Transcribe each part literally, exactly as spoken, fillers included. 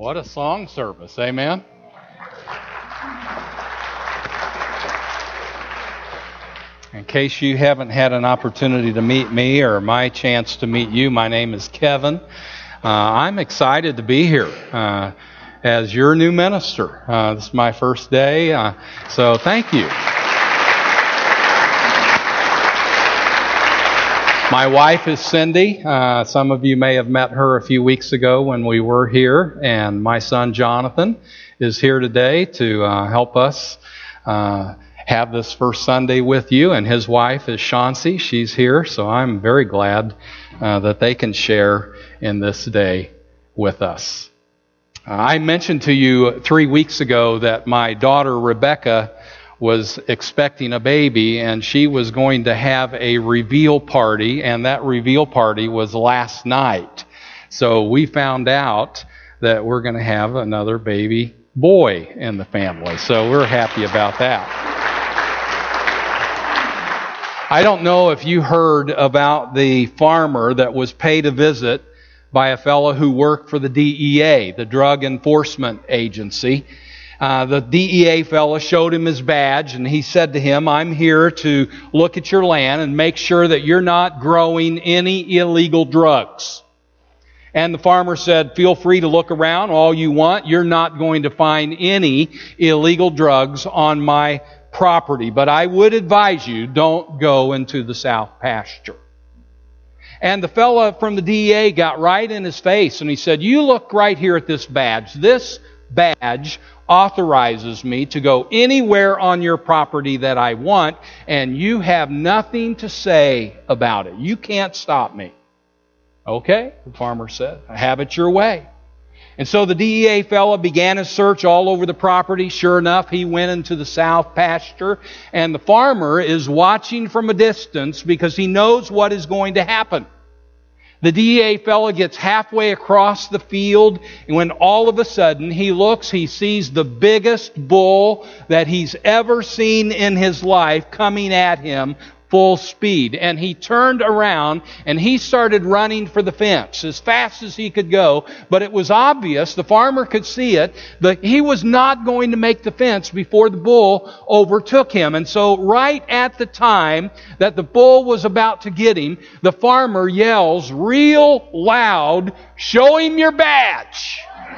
What a song service, amen? In case you haven't had an opportunity to meet me or my chance to meet you, my name is Kevin. Uh, I'm excited to be here uh, as your new minister. Uh, this is my first day, uh, so thank you. My wife is Cindy. Uh, some of you may have met her a few weeks ago when we were here. And my son Jonathan is here today to uh, help us uh, have this first Sunday with you. And his wife is Chauncey. She's here. So I'm very glad uh, that they can share in this day with us. Uh, I mentioned to you three weeks ago that my daughter Rebecca was expecting a baby, and she was going to have a reveal party, and that reveal party was last night. So we found out that we're going to have another baby boy in the family. So we're happy about that. I don't know if you heard about the farmer that was paid a visit by a fellow who worked for the D E A, the Drug Enforcement Agency. Uh, the D E A fellow showed him his badge, and he said to him, "I'm here to look at your land and make sure that you're not growing any illegal drugs." And the farmer said, "Feel free to look around all you want. You're not going to find any illegal drugs on my property. But I would advise you, don't go into the south pasture." And the fellow from the D E A got right in his face, and he said, "You look right here at this badge. This badge authorizes me to go anywhere on your property that I want, and you have nothing to say about it. You can't stop me." "Okay," the farmer said, "have it your way." And so the D E A fellow began his search all over the property. Sure enough, he went into the south pasture, and the farmer is watching from a distance because he knows what is going to happen. The D E A fellow gets halfway across the field, and when all of a sudden he looks, he sees the biggest bull that he's ever seen in his life coming at him full speed. And he turned around and he started running for the fence as fast as he could go. But it was obvious, the farmer could see it, that he was not going to make the fence before the bull overtook him. And so right at the time that the bull was about to get him, the farmer yells real loud, "Show him your badge!"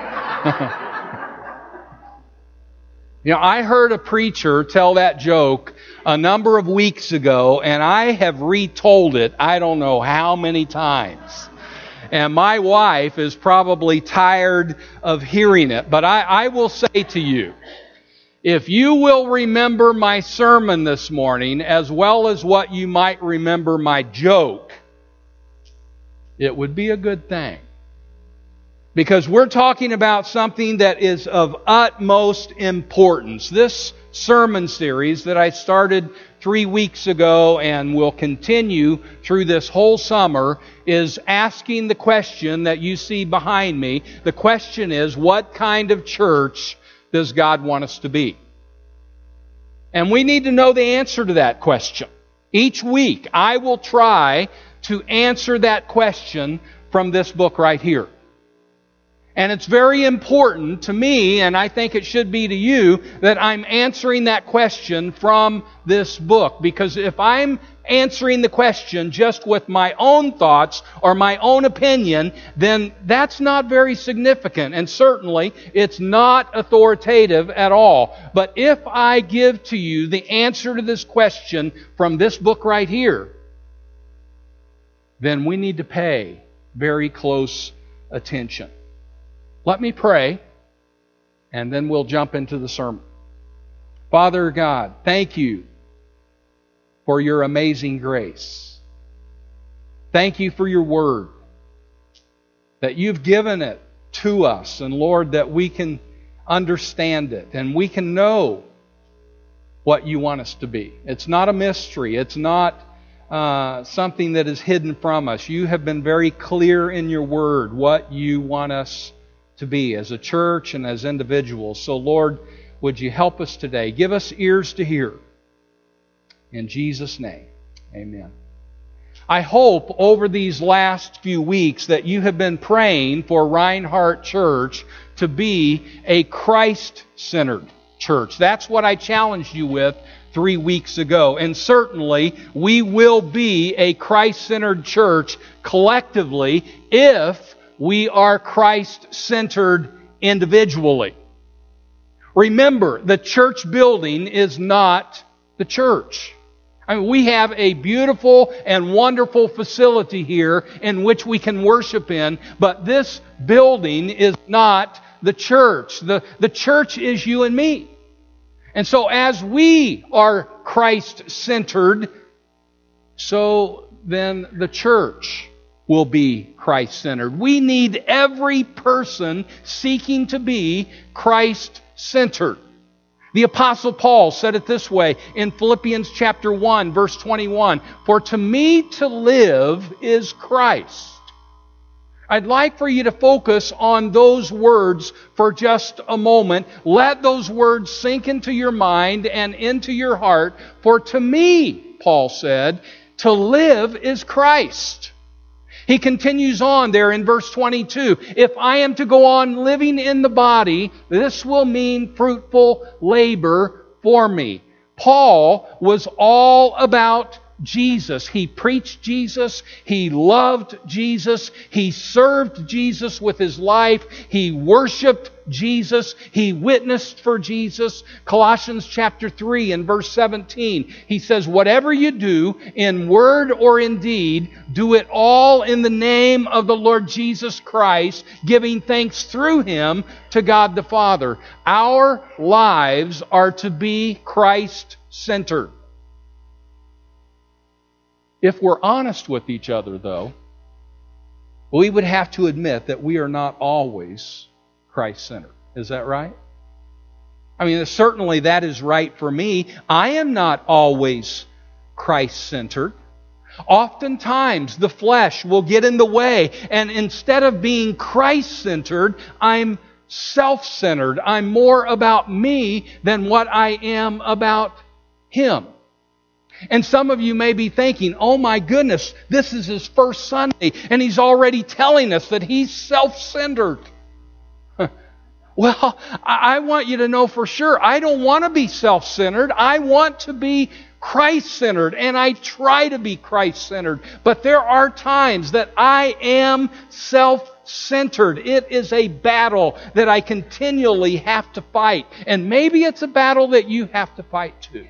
You know, I heard a preacher tell that joke a number of weeks ago, and I have retold it I don't know how many times. And my wife is probably tired of hearing it. But I, I will say to you, if you will remember my sermon this morning as well as what you might remember my joke, it would be a good thing. Because we're talking about something that is of utmost importance. This sermon series that I started three weeks ago and will continue through this whole summer is asking the question that you see behind me. The question is, what kind of church does God want us to be? And we need to know the answer to that question. Each week, I will try to answer that question from this book right here. And it's very important to me, and I think it should be to you, that I'm answering that question from this book. Because if I'm answering the question just with my own thoughts or my own opinion, then that's not very significant. And certainly, it's not authoritative at all. But if I give to you the answer to this question from this book right here, then we need to pay very close attention. Let me pray, and then we'll jump into the sermon. Father God, thank you for your amazing grace. Thank you for your word, that you've given it to us, and Lord, that we can understand it, and we can know what you want us to be. It's not a mystery. It's not uh, something that is hidden from us. You have been very clear in your word what you want us to be as a church and as individuals. So Lord, would you help us today? Give us ears to hear. In Jesus' name, amen. I hope over these last few weeks that you have been praying for Reinhardt Church to be a Christ-centered church. That's what I challenged you with three weeks ago. And certainly, we will be a Christ-centered church collectively if we are Christ-centered individually. Remember, the church building is not the church. I mean, we have a beautiful and wonderful facility here in which we can worship in, but this building is not the church. The, the church is you and me. And so as we are Christ-centered, so then the church will be Christ-centered. We need every person seeking to be Christ-centered. The Apostle Paul said it this way in Philippians chapter one, verse twenty-one, "For to me to live is Christ." I'd like for you to focus on those words for just a moment. Let those words sink into your mind and into your heart. For to me, Paul said, to live is Christ. He continues on there in verse twenty-two. "If I am to go on living in the body, this will mean fruitful labor for me." Paul was all about Jesus. He preached Jesus. He loved Jesus. He served Jesus with his life. He worshiped Jesus. He witnessed for Jesus. Colossians chapter three and verse seventeen, he says, "Whatever you do, in word or in deed, do it all in the name of the Lord Jesus Christ, giving thanks through Him to God the Father." Our lives are to be Christ-centered. If we're honest with each other, though, we would have to admit that we are not always Christ-centered. Is that right? I mean, certainly that is right for me. I am not always Christ-centered. Oftentimes, the flesh will get in the way, and instead of being Christ-centered, I'm self-centered. I'm more about me than what I am about Him. And some of you may be thinking, "Oh my goodness, this is his first Sunday, and he's already telling us that he's self-centered." Well, I want you to know for sure, I don't want to be self-centered. I want to be Christ-centered, and I try to be Christ-centered. But there are times that I am self-centered. It is a battle that I continually have to fight. And maybe it's a battle that you have to fight too.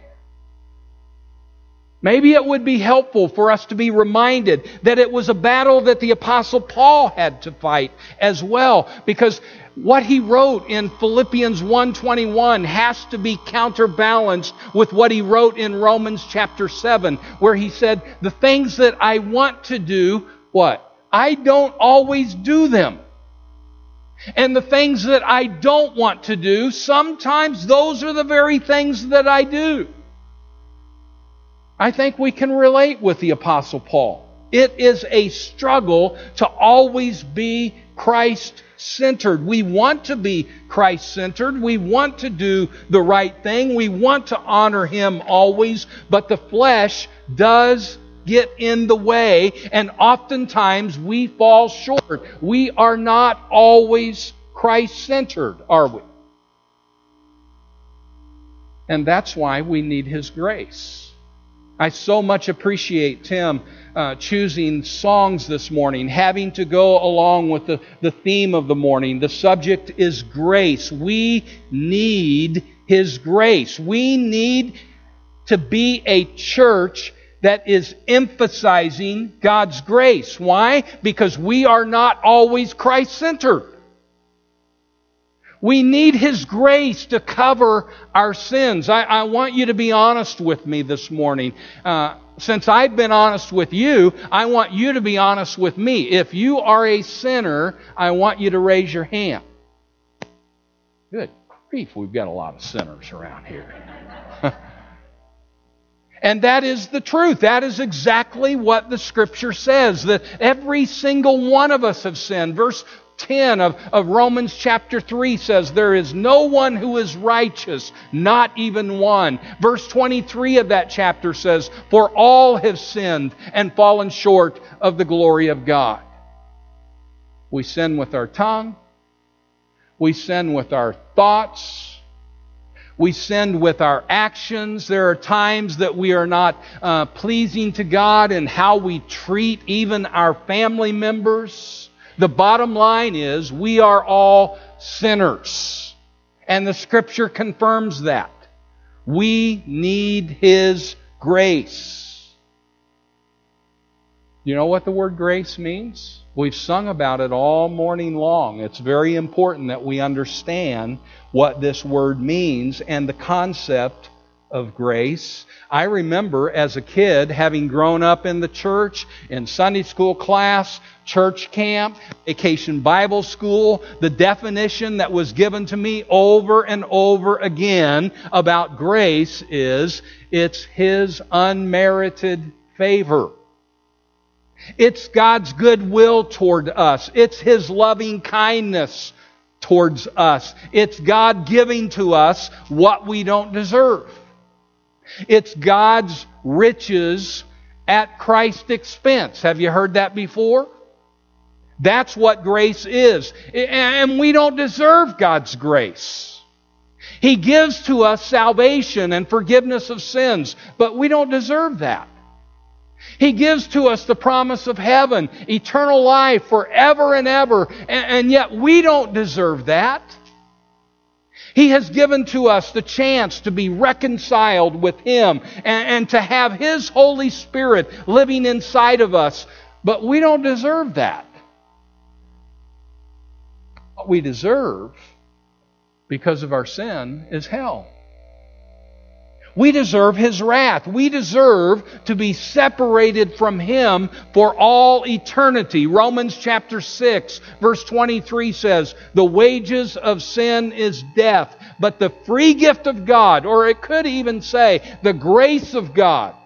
Maybe it would be helpful for us to be reminded that it was a battle that the Apostle Paul had to fight as well. Because what he wrote in Philippians one twenty-one has to be counterbalanced with what he wrote in Romans chapter seven, where he said, "The things that I want to do," what? "I don't always do them. And the things that I don't want to do, sometimes those are the very things that I do." I think we can relate with the Apostle Paul. It is a struggle to always be Christ-centered. We want to be Christ-centered. We want to do the right thing. We want to honor Him always. But the flesh does get in the way, and oftentimes we fall short. We are not always Christ-centered, are we? And that's why we need His grace. I so much appreciate Tim uh, choosing songs this morning, having to go along with the, the theme of the morning. The subject is grace. We need His grace. We need to be a church that is emphasizing God's grace. Why? Because we are not always Christ-centered. We need His grace to cover our sins. I, I want you to be honest with me this morning. Uh, since I've been honest with you, I want you to be honest with me. If you are a sinner, I want you to raise your hand. Good grief, we've got a lot of sinners around here. And that is the truth. That is exactly what the Scripture says, that every single one of us have sinned. Verse ten of, of Romans chapter three says, "There is no one who is righteous, not even one." Verse twenty-three of that chapter says, "For all have sinned and fallen short of the glory of God." We sin with our tongue. We sin with our thoughts. We sin with our actions. There are times that we are not uh, pleasing to God in how we treat even our family members. The bottom line is we are all sinners. And the Scripture confirms that. We need His grace. You know what the word grace means? We've sung about it all morning long. It's very important that we understand what this word means and the concept of grace. I remember as a kid having grown up in the church, in Sunday school class, church camp, vacation Bible school, the definition that was given to me over and over again about grace is it's His unmerited favor. It's God's goodwill toward us. It's His loving kindness towards us. It's God giving to us what we don't deserve. It's God's riches at Christ's expense. Have you heard that before? That's what grace is. And we don't deserve God's grace. He gives to us salvation and forgiveness of sins, but we don't deserve that. He gives to us the promise of heaven, eternal life forever and ever, and yet we don't deserve that. He has given to us the chance to be reconciled with Him and to have His Holy Spirit living inside of us, but we don't deserve that. What we deserve, because of our sin, is hell. We deserve His wrath. We deserve to be separated from Him for all eternity. Romans chapter six, verse twenty-three says, "The wages of sin is death, but the free gift of God," or it could even say, the grace of God,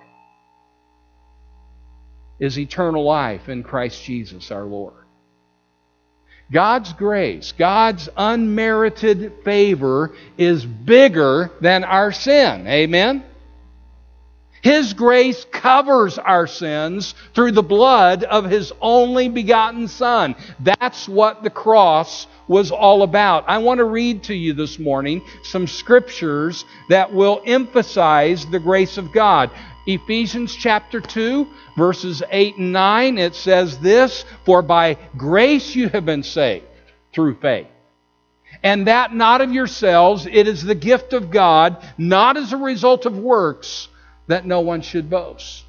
is eternal life in Christ Jesus our Lord. God's grace, God's unmerited favor is bigger than our sin. Amen? His grace covers our sins through the blood of His only begotten Son. That's what the cross was all about. I want to read to you this morning some scriptures that will emphasize the grace of God. Ephesians chapter two, verses eight and nine, it says this, "For by grace you have been saved through faith. And that not of yourselves, it is the gift of God, not as a result of works, that no one should boast."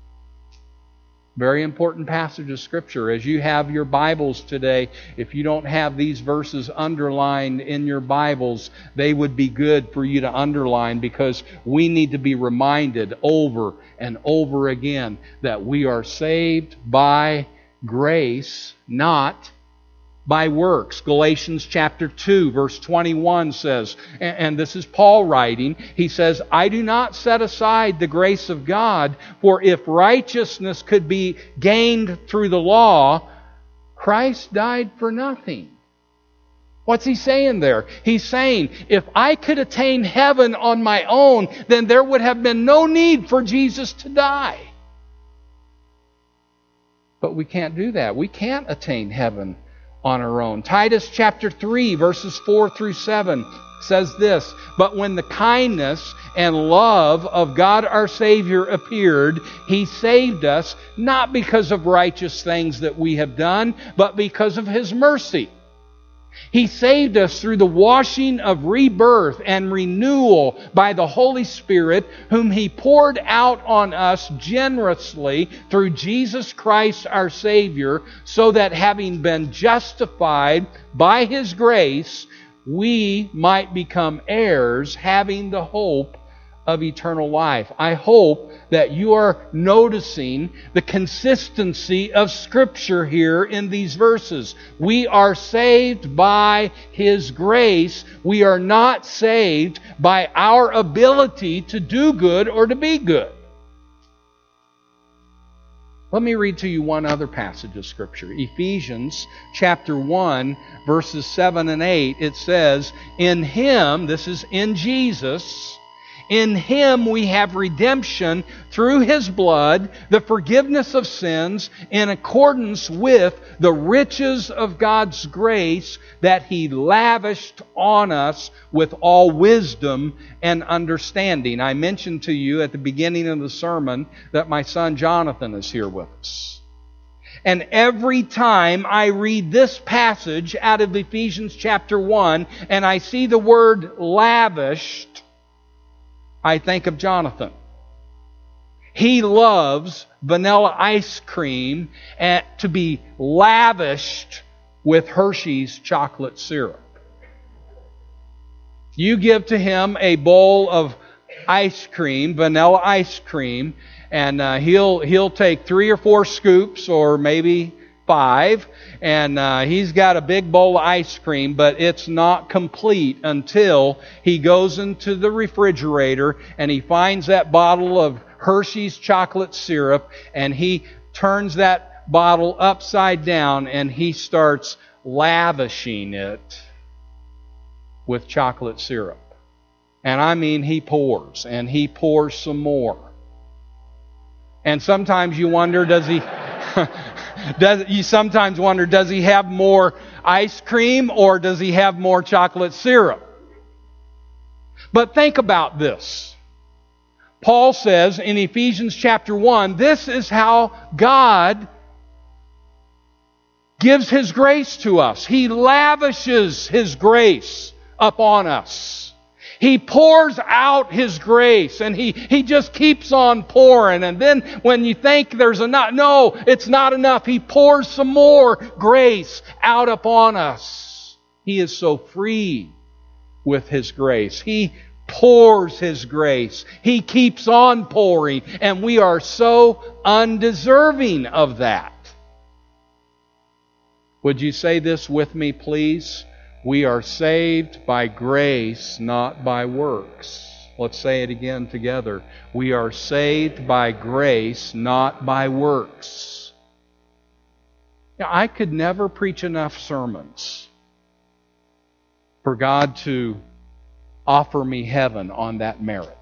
Very important passage of Scripture. As you have your Bibles today, if you don't have these verses underlined in your Bibles, they would be good for you to underline, because we need to be reminded over and over again that we are saved by grace, not by works. Galatians chapter two, verse twenty-one says, and this is Paul writing, he says, "I do not set aside the grace of God, for if righteousness could be gained through the law, Christ died for nothing." What's he saying there? He's saying, if I could attain heaven on my own, then there would have been no need for Jesus to die. But we can't do that. We can't attain heaven on our own. Titus chapter three, verses four through seven says this, "But when the kindness and love of God our Savior appeared, He saved us, not because of righteous things that we have done, but because of His mercy. He saved us through the washing of rebirth and renewal by the Holy Spirit, whom He poured out on us generously through Jesus Christ our Savior, so that having been justified by His grace, we might become heirs, having the hope of eternal life." I hope that you are noticing the consistency of Scripture here in these verses. We are saved by His grace. We are not saved by our ability to do good or to be good. Let me read to you one other passage of Scripture. Ephesians chapter one, verses seven and eight. It says, "In Him," this is in Jesus, In Him we have redemption through His blood, the forgiveness of sins, in accordance with the riches of God's grace that He lavished on us with all wisdom and understanding. I mentioned to you at the beginning of the sermon that my son Jonathan is here with us. And every time I read this passage out of Ephesians chapter one and I see the word lavished, I think of Jonathan. He loves vanilla ice cream and to be lavished with Hershey's chocolate syrup. You give to him a bowl of ice cream, vanilla ice cream, and uh, he'll he'll take three or four scoops, or maybe five, and uh, he's got a big bowl of ice cream, but it's not complete until he goes into the refrigerator and he finds that bottle of Hershey's chocolate syrup, and he turns that bottle upside down and he starts lavishing it with chocolate syrup. And I mean, he pours, and he pours some more. And sometimes you wonder, does he... does, you sometimes wonder, does he have more ice cream or does he have more chocolate syrup? But think about this. Paul says in Ephesians chapter one, this is how God gives His grace to us. He lavishes His grace upon us. He pours out His grace, and He, He just keeps on pouring. And then when you think there's enough, no, it's not enough. He pours some more grace out upon us. He is so free with His grace. He pours His grace. He keeps on pouring, and we are so undeserving of that. Would you say this with me, please? We are saved by grace, not by works. Let's say it again together. We are saved by grace, not by works. Now, I could never preach enough sermons for God to offer me heaven on that merit.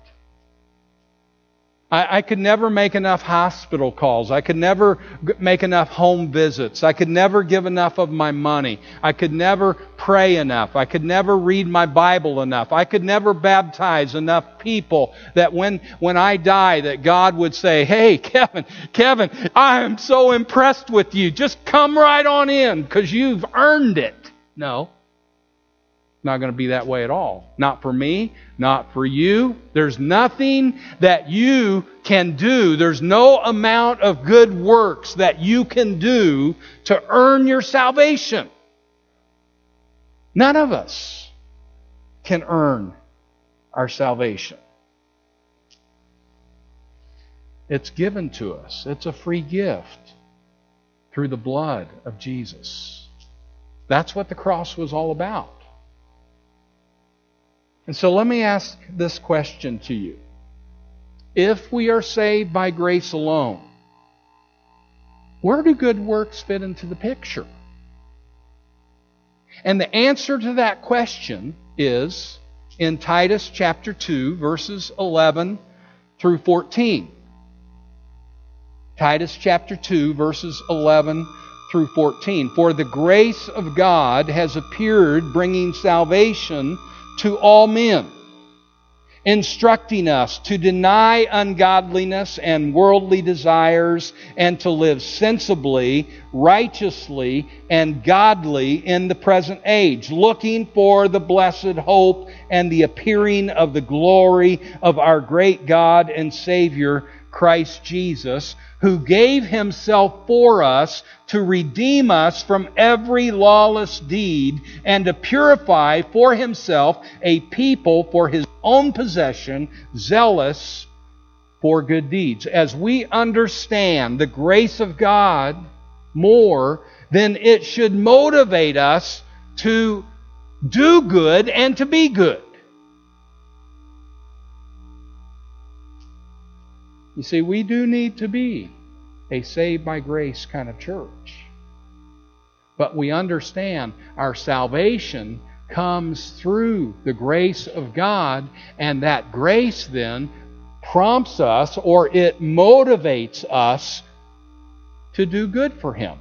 I, I could never make enough hospital calls. I could never g- make enough home visits. I could never give enough of my money. I could never pray enough. I could never read my Bible enough. I could never baptize enough people that when, when I die that God would say, hey, Kevin, Kevin, I am so impressed with you. Just come right on in because you've earned it. No. Not going to be that way at all. Not for me, not for you. There's nothing that you can do. There's no amount of good works that you can do to earn your salvation. None of us can earn our salvation. It's given to us. It's a free gift through the blood of Jesus. That's what the cross was all about. And so let me ask this question to you. If we are saved by grace alone, where do good works fit into the picture? And the answer to that question is in Titus chapter two, verses eleven through fourteen. Titus chapter two, verses eleven through fourteen. For the grace of God has appeared, bringing salvation to all men, instructing us to deny ungodliness and worldly desires and to live sensibly, righteously, and godly in the present age, looking for the blessed hope and the appearing of the glory of our great God and Savior, Christ Jesus, who gave Himself for us to redeem us from every lawless deed and to purify for Himself a people for His own possession, zealous for good deeds. As we understand the grace of God more, then it should motivate us to do good and to be good. You see, we do need to be a saved by grace kind of church. But we understand our salvation comes through the grace of God, and that grace then prompts us, or it motivates us to do good for Him.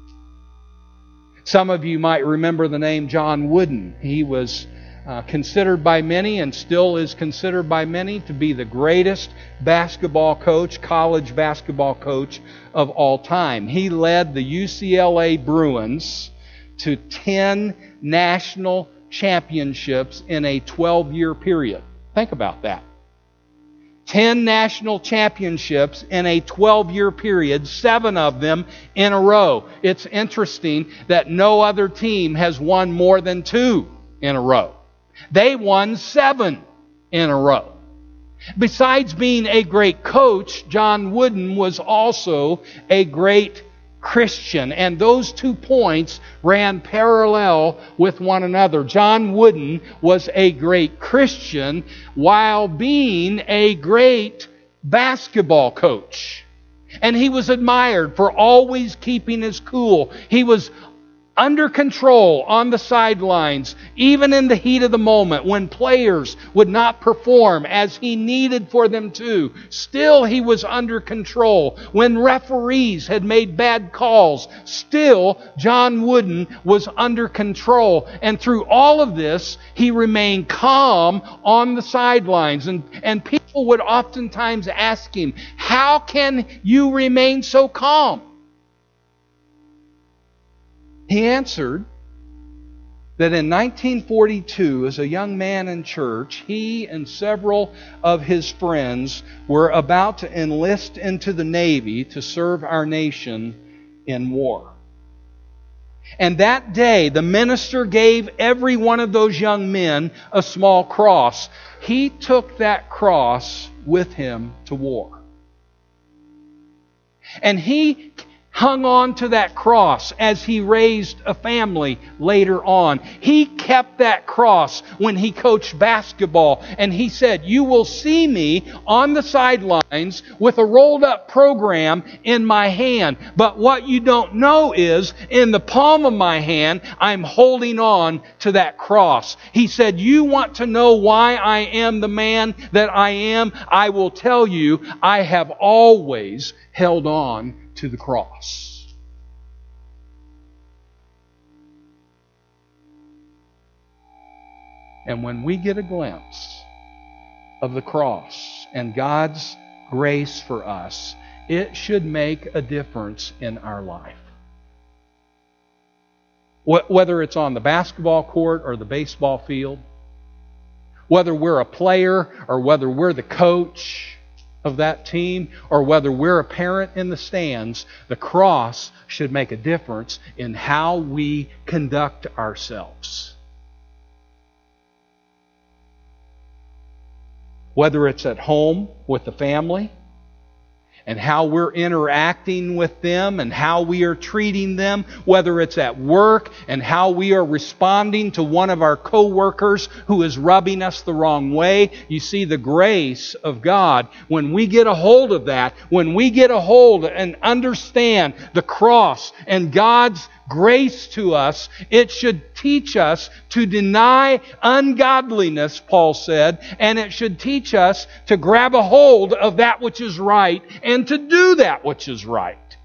Some of you might remember the name John Wooden. He was uh, considered by many, and still is considered by many, to be the greatest basketball coach, college basketball coach of all time. He led the U C L A Bruins to ten national championships in a twelve-year period. Think about that. ten national championships in a twelve-year period, seven of them in a row. It's interesting that no other team has won more than two in a row. They won seven in a row. Besides being a great coach, John Wooden was also a great Christian, and those two points ran parallel with one another. John Wooden was a great Christian while being a great basketball coach. And he was admired for always keeping his cool. He was under control on the sidelines, even in the heat of the moment when players would not perform as he needed for them to. Still, he was under control. When referees had made bad calls, still John Wooden was under control. And through all of this, he remained calm on the sidelines. And, and people would oftentimes ask him, "How can you remain so calm?" He answered that in nineteen forty-two, as a young man in church, he and several of his friends were about to enlist into the Navy to serve our nation in war. And that day, the minister gave every one of those young men a small cross. He took that cross with him to war. And he hung on to that cross as he raised a family later on. He kept that cross when he coached basketball. And he said, "You will see me on the sidelines with a rolled up program in my hand. But what you don't know is, in the palm of my hand, I'm holding on to that cross." He said, "You want to know why I am the man that I am? I will tell you, I have always held on to the cross." And when we get a glimpse of the cross and God's grace for us, it should make a difference in our life. Whether it's on the basketball court or the baseball field, whether we're a player or whether we're the coach of that team, or whether we're a parent in the stands, the cross should make a difference in how we conduct ourselves. Whether it's at home with the family, and how we're interacting with them and how we are treating them, whether it's at work and how we are responding to one of our co-workers who is rubbing us the wrong way. You see, the grace of God, when we get a hold of that, when we get a hold and understand the cross and God's grace to us, it should teach us to deny ungodliness, Paul said, and it should teach us to grab a hold of that which is right and to do that which is right.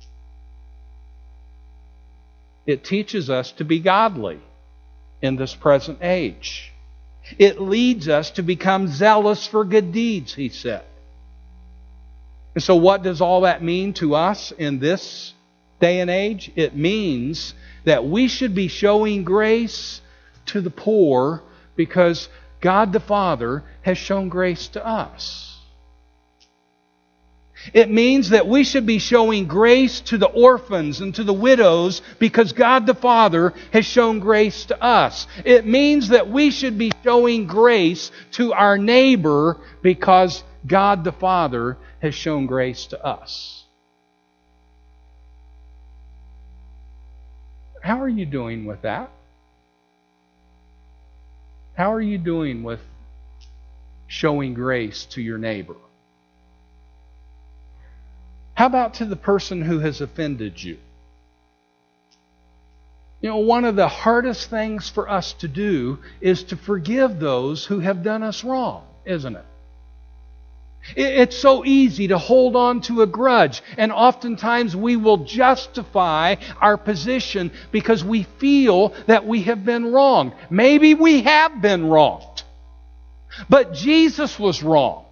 It teaches us to be godly in this present age. It leads us to become zealous for good deeds, he said. And so what does all that mean to us in this day and age? It means that we should be showing grace to the poor because God the Father has shown grace to us. It means that we should be showing grace to the orphans and to the widows because God the Father has shown grace to us. It means that we should be showing grace to our neighbor because God the Father has shown grace to us. How are you doing with that? How are you doing with showing grace to your neighbor? How about to the person who has offended you? You know, one of the hardest things for us to do is to forgive those who have done us wrong, isn't it? It's so easy to hold on to a grudge, and oftentimes we will justify our position because we feel that we have been wronged. Maybe we have been wronged, but Jesus was wronged.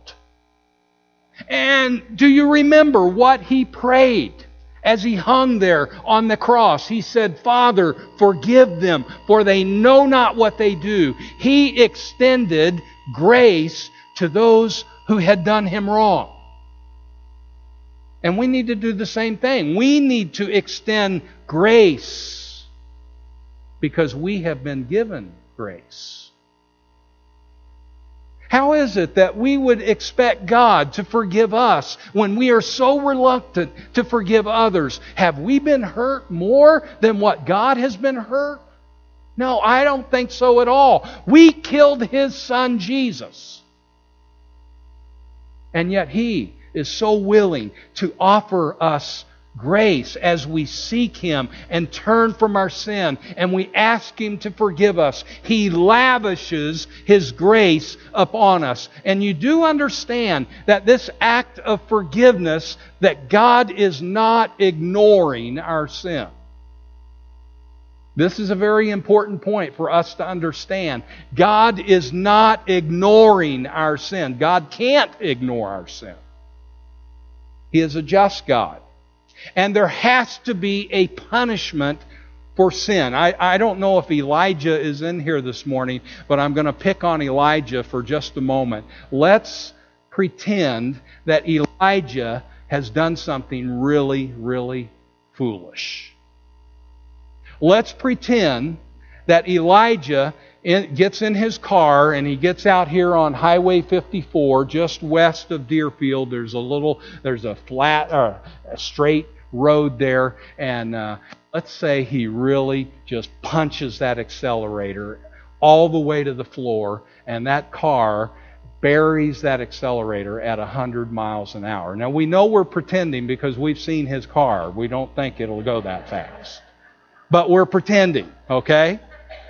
And do you remember what He prayed as He hung there on the cross? He said, "Father, forgive them, for they know not what they do." He extended grace to those who had done Him wrong. And we need to do the same thing. We need to extend grace because we have been given grace. How is it that we would expect God to forgive us when we are so reluctant to forgive others? Have we been hurt more than what God has been hurt? No, I don't think so at all. We killed His Son Jesus. And yet He is so willing to offer us grace as we seek Him and turn from our sin and we ask Him to forgive us. He lavishes His grace upon us. And you do understand that this act of forgiveness, that God is not ignoring our sin. This is a very important point for us to understand. God is not ignoring our sin. God can't ignore our sin. He is a just God. And there has to be a punishment for sin. I, I don't know if Elijah is in here this morning, but I'm going to pick on Elijah for just a moment. Let's pretend that Elijah has done something really, really foolish. Let's pretend that Elijah gets in his car and he gets out here on Highway fifty-four, just west of Deerfield. There's a little, there's a flat, or a straight road there, and uh, let's say he really just punches that accelerator all the way to the floor, and that car buries that accelerator at one hundred miles an hour. Now we know we're pretending because we've seen his car. We don't think it'll go that fast. But we're pretending, okay?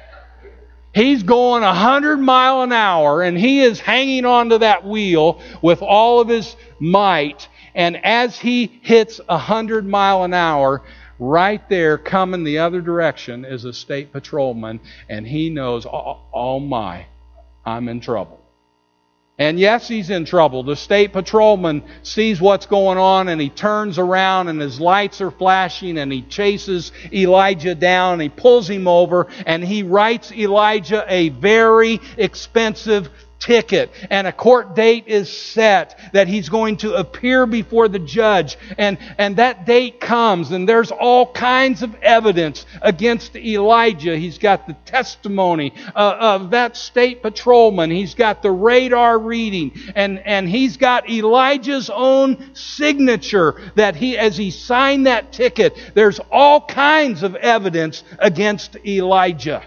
He's going one hundred miles an hour and he is hanging onto that wheel with all of his might. And as he hits one hundred miles an hour, right there coming the other direction is a state patrolman, and he knows, oh, oh my, I'm in trouble. And yes, he's in trouble. The state patrolman sees what's going on and he turns around and his lights are flashing and he chases Elijah down and he pulls him over and he writes Elijah a very expensive ticket. And a court date is set that he's going to appear before the judge. And, and that date comes and there's all kinds of evidence against Elijah. He's got the testimony uh, of that state patrolman. He's got the radar reading. And, and he's got Elijah's own signature that he, as he signed that ticket, there's all kinds of evidence against Elijah.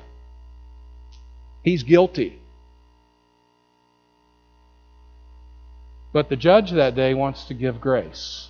He's guilty. But the judge that day wants to give grace.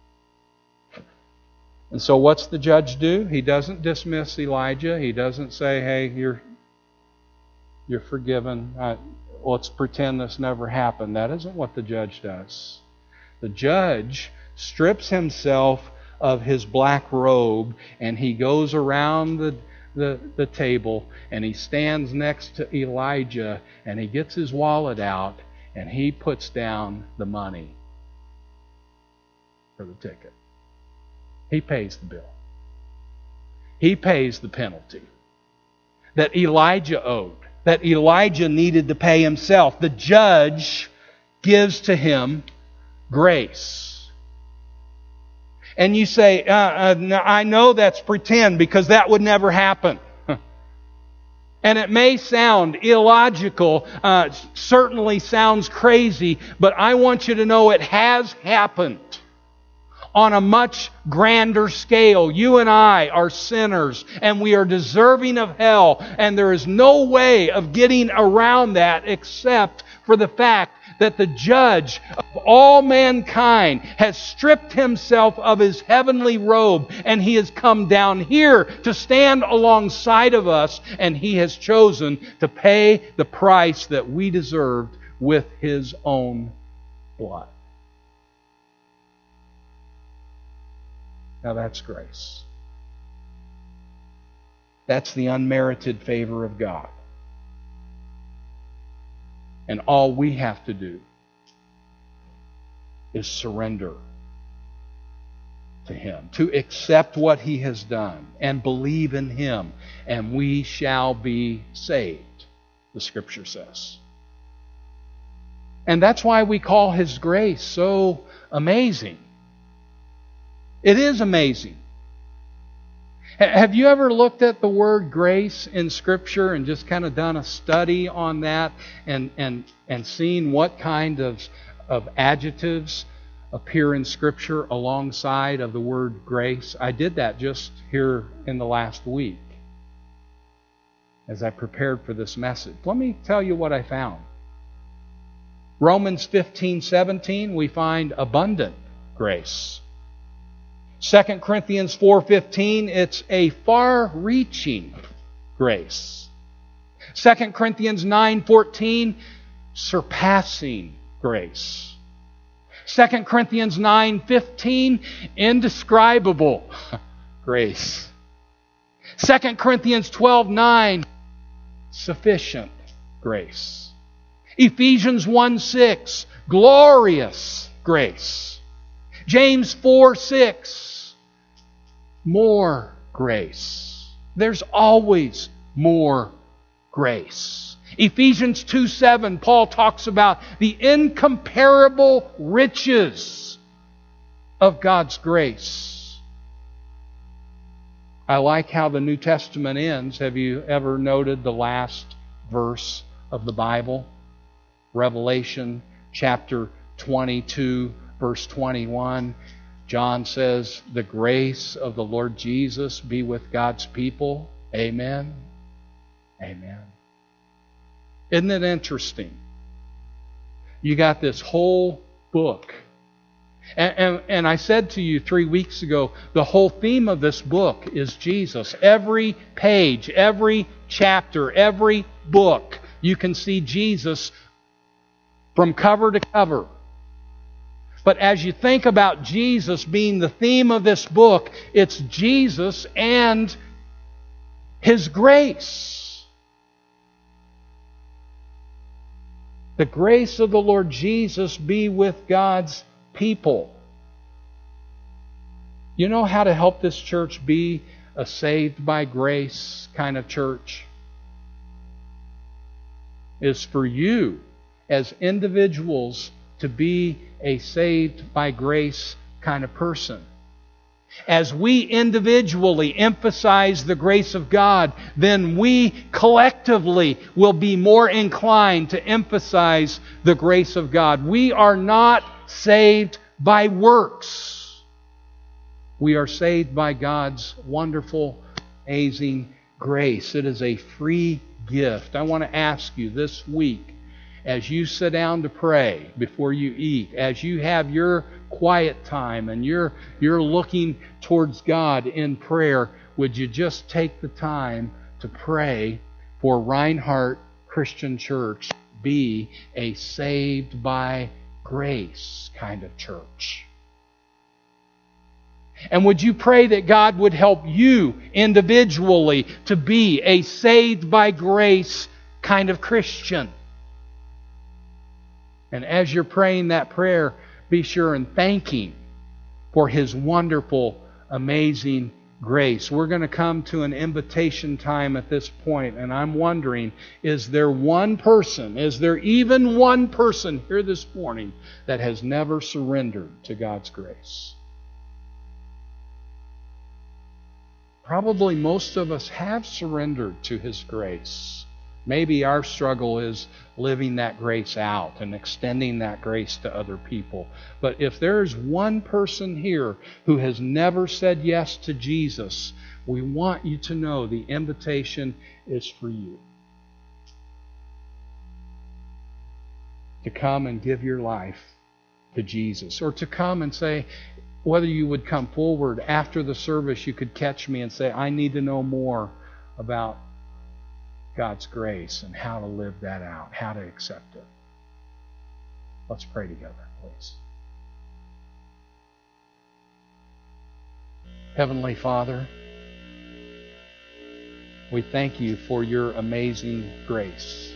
And so what's the judge do? He doesn't dismiss Elijah. He doesn't say, hey, you're, you're forgiven. Uh, let's pretend this never happened. That isn't what the judge does. The judge strips himself of his black robe and he goes around the, the, the table and he stands next to Elijah and he gets his wallet out and he puts down the money for the ticket. He pays the bill. He pays the penalty that Elijah owed, that Elijah needed to pay himself. The judge gives to him grace. And you say, uh, uh, I know that's pretend because that would never happen. And it may sound illogical, uh, certainly sounds crazy, but I want you to know it has happened on a much grander scale. You and I are sinners, and we are deserving of hell, and there is no way of getting around that except for the fact that the judge of all mankind has stripped himself of his heavenly robe and he has come down here to stand alongside of us, and he has chosen to pay the price that we deserved with his own blood. Now that's grace. That's the unmerited favor of God. And all we have to do is surrender to Him, to accept what He has done and believe in Him, and we shall be saved, the Scripture says. And that's why we call His grace so amazing. It is amazing. Have you ever looked at the word grace in Scripture and just kind of done a study on that and and, and seen what kind of, of adjectives appear in Scripture alongside of the word grace? I did that just here in the last week as I prepared for this message. Let me tell you what I found. Romans fifteen seventeen, we find abundant grace. Second Corinthians four fifteen, it's a far-reaching grace. Second Corinthians nine fourteen, surpassing grace. Second Corinthians nine fifteen, indescribable grace. Second Corinthians twelve nine, sufficient grace. Ephesians one six, glorious grace. James four six, more grace. There's always more grace. Ephesians two seven, Paul talks about the incomparable riches of God's grace. I like how the New Testament ends. Have you ever noted the last verse of the Bible? Revelation chapter twenty-two, verse twenty-one. John says, "The grace of the Lord Jesus be with God's people." Amen. Amen. Isn't it interesting? You got this whole book. And, and, and I said to you three weeks ago, the whole theme of this book is Jesus. Every page, every chapter, every book, you can see Jesus from cover to cover. But as you think about Jesus being the theme of this book, it's Jesus and His grace. The grace of the Lord Jesus be with God's people. You know how to help this church be a saved by grace kind of church? Is for you as individuals to be a saved by grace kind of person. As we individually emphasize the grace of God, then we collectively will be more inclined to emphasize the grace of God. We are not saved by works. We are saved by God's wonderful, amazing grace. It is a free gift. I want to ask you this week, as you sit down to pray before you eat, as you have your quiet time and you're, you're looking towards God in prayer, would you just take the time to pray for Reinhardt Christian Church be a saved by grace kind of church? And would you pray that God would help you individually to be a saved by grace kind of Christian? And as you're praying that prayer, be sure and thank Him for His wonderful, amazing grace. We're going to come to an invitation time at this point, and I'm wondering, is there one person, is there even one person here this morning that has never surrendered to God's grace? Probably most of us have surrendered to His grace. Maybe our struggle is living that grace out and extending that grace to other people. But if there is one person here who has never said yes to Jesus, we want you to know the invitation is for you. to come and give your life to Jesus, or to come and say, whether you would come forward after the service, you could catch me and say, I need to know more about God's grace and how to live that out, how to accept it. Let's pray together, please. Heavenly Father, we thank you for your amazing grace.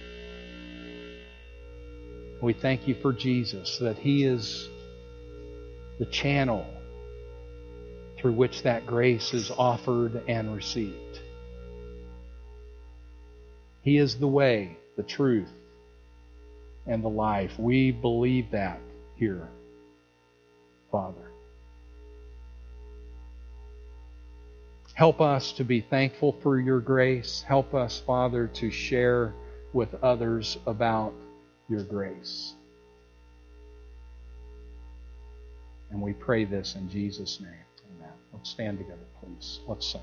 We thank you for Jesus, that He is the channel through which that grace is offered and received. He is the way, the truth, and the life. We believe that here, Father. Help us to be thankful for your grace. Help us, Father, to share with others about your grace. And we pray this in Jesus' name. Amen. Let's stand together, please. Let's sing.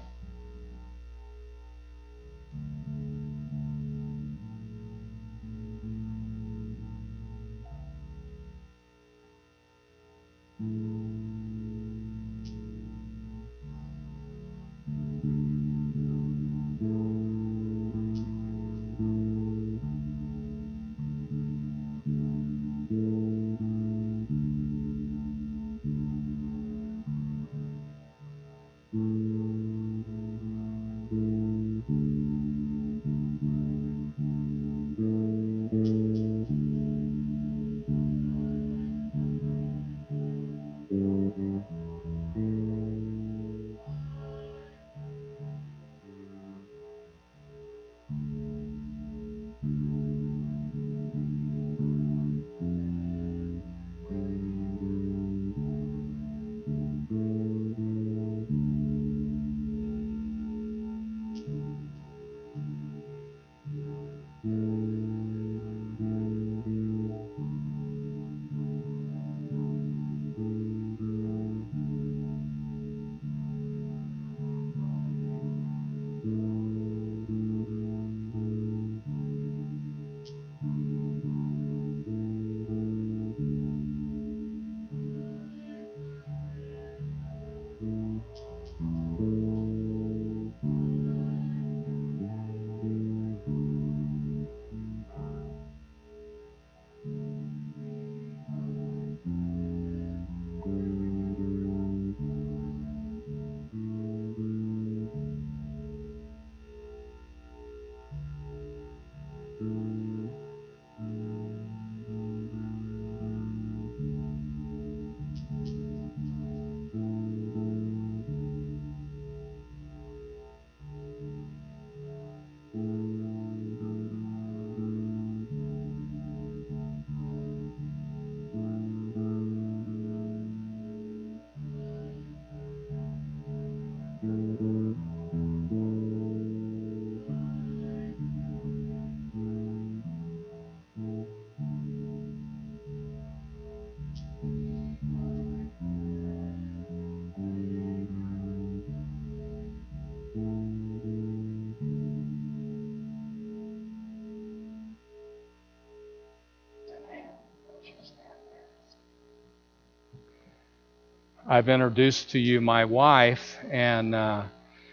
I've introduced to you my wife, and uh,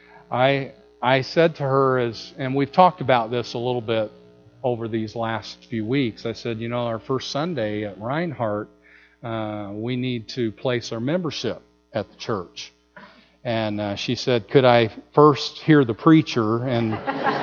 I I said to her, as and we've talked about this a little bit over these last few weeks, I said, you know, our first Sunday at Reinhardt, uh, we need to place our membership at the church. And uh, she said, could I first hear the preacher? And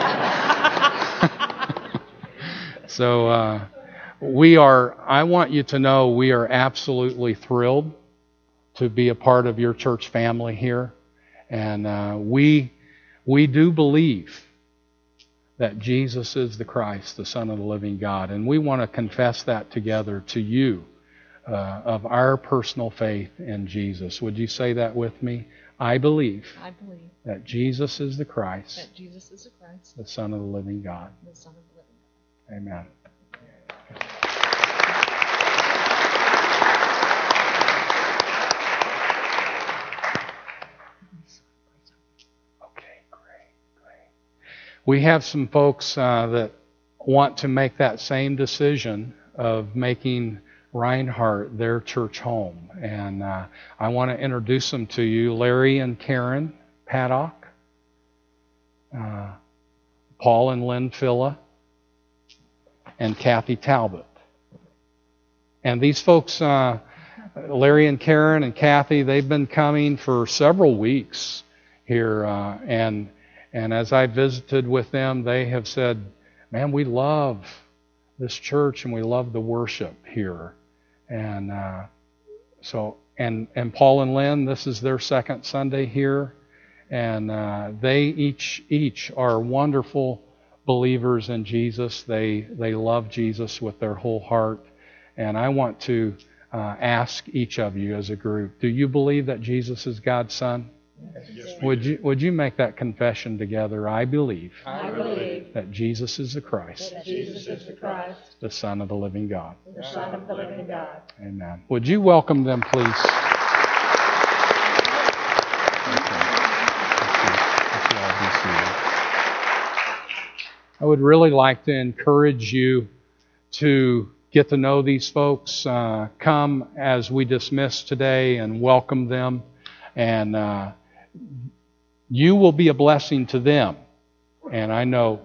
so uh, we are, I want you to know we are absolutely thrilled to be a part of your church family here. And uh, we we do believe that Jesus is the Christ, the Son of the living God. And we want to confess that together to you uh, of our personal faith in Jesus. Would you say that with me? I believe, I believe that Jesus is the Christ, that Jesus is the Christ, the Son of the living God. the Son of the living God. Amen. We have some folks uh, that want to make that same decision of making Reinhardt their church home. And uh, I want to introduce them to you. Larry and Karen Paddock, uh, Paul and Lynn Filla, and Kathy Talbot. And these folks, uh, Larry and Karen and Kathy, they've been coming for several weeks here. Uh, and and as I visited with them, they have said, man, we love this church and we love the worship here. And uh, so, and, and Paul and Lynn, this is their second Sunday here. And uh, they each each are wonderful believers in Jesus. They they love Jesus with their whole heart. And I want to uh, ask each of you as a group, do you believe that Jesus is God's Son? Yes, would you would you make that confession together? I believe, I believe that Jesus is the Christ, that Jesus is the Christ, the Son of the living God. the Son of the living God. Amen. Would you welcome them, please? I would really like to encourage you to get to know these folks. Uh, come as we dismiss today and welcome them. And uh, you will be a blessing to them. And I know.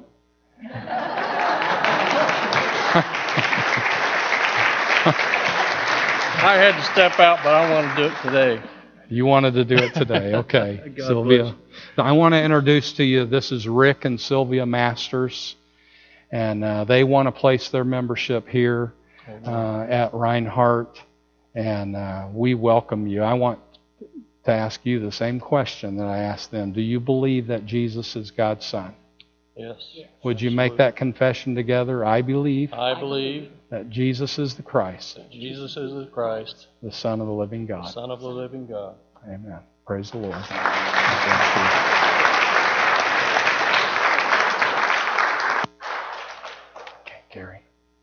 I had to step out, but I want to do it today. You wanted to do it today. Okay. God Sylvia. I want to introduce to you, this is Rick and Sylvia Masters. And uh, they want to place their membership here uh, at Reinhardt. And uh, we welcome you. I want to ask you the same question that I asked them. Do you believe that Jesus is God's Son? Yes. Would you make that confession together? I believe I believe that Jesus is the Christ, that Jesus is the Christ, the Son of the living the God. Son of the living God. Amen. Praise the Lord. Okay, Gary.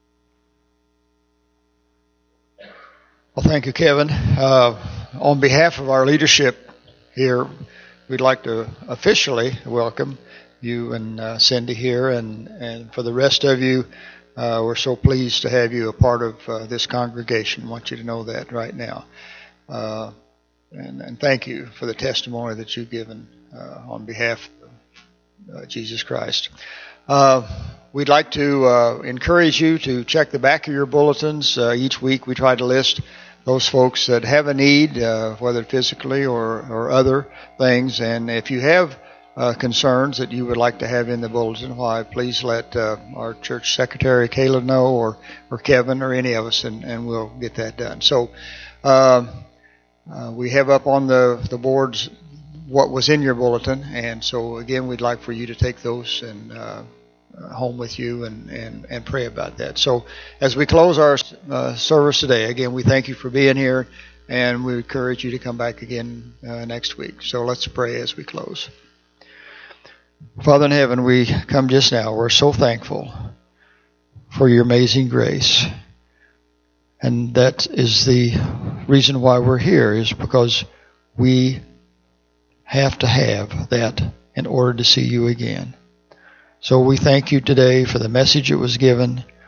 Well, thank you, Kevin. Uh, on behalf of our leadership here, we'd like to officially welcome you and uh, Cindy here, and, and for the rest of you, uh, we're so pleased to have you a part of uh, this congregation. I want you to know that right now. Uh, and, and thank you for the testimony that you've given uh, on behalf of uh, Jesus Christ. Uh, we'd like to uh, encourage you to check the back of your bulletins. Uh, each week we try to list those folks that have a need, uh, whether physically or, or other things. And if you have uh, concerns that you would like to have in the bulletin, why, please let uh, our church secretary, Kayla, know, or, or Kevin, or any of us, and, and we'll get that done. So uh, uh, we have up on the, the boards what was in your bulletin. And so, again, we'd like for you to take those and uh, home with you and, and, and pray about that. So as we close our uh, service today, again, we thank you for being here, and we encourage you to come back again uh, next week. So let's pray as we close. Father in heaven, we come just now. We're so thankful for your amazing grace. And that is the reason why we're here, is because we have to have that in order to see you again. So we thank you today for the message that was given.